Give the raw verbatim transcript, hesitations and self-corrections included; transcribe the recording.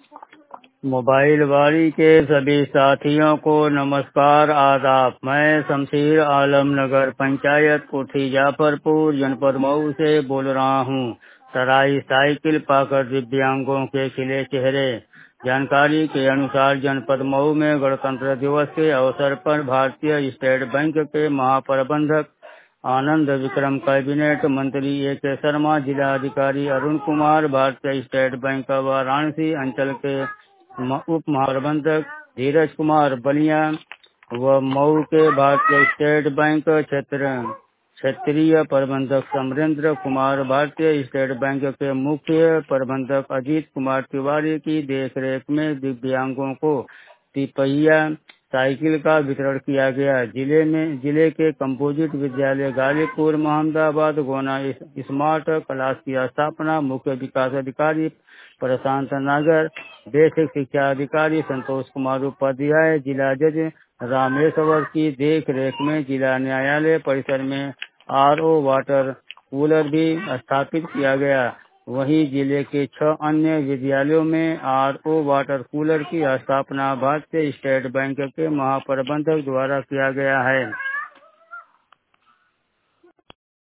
Mobile वाली के सभी साथियों को नमस्कार आदाब। मैं शमशीर आलम नगर पंचायत कोठी जाफरपुर जनपद मऊ से बोल रहा हूँ। ट्राई साइकिल पाकर दिव्यांगों के खिले चेहरे। जानकारी के अनुसार जनपद मऊ में गणतंत्र दिवस के अवसर पर भारतीय स्टेट बैंक के महाप्रबंधक आनंद विक्रम, कैबिनेट मंत्री ए के शर्मा, जिला अधिकारी अरुण कुमार, भारतीय स्टेट बैंक वाराणसी अंचल के उप महाप्रबंधक धीरज कुमार बलिया व मऊ के भारतीय स्टेट बैंक क्षेत्र क्षेत्रीय प्रबंधक समरेंद्र कुमार, भारतीय स्टेट बैंक के मुख्य प्रबंधक अजीत कुमार तिवारी की देखरेख में दिव्यांगों को तिपहिया साइकिल का वितरण किया गया। जिले में जिले के कंपोजिट विद्यालय गाजीपुर मोहम्मदाबाद गोना स्मार्ट क्लास की स्थापना मुख्य विकास अधिकारी प्रशांत नागर, बेसिक शिक्षा अधिकारी संतोष कुमार उपाध्याय, जिला जज रामेश्वर की देख रेख में जिला न्यायालय परिसर में आर ओ वाटर कूलर भी स्थापित किया गया। वहीं जिले के छह अन्य विद्यालयों में आर ओ वाटर कूलर की स्थापना भारतीय स्टेट बैंक के महाप्रबंधक द्वारा किया गया है।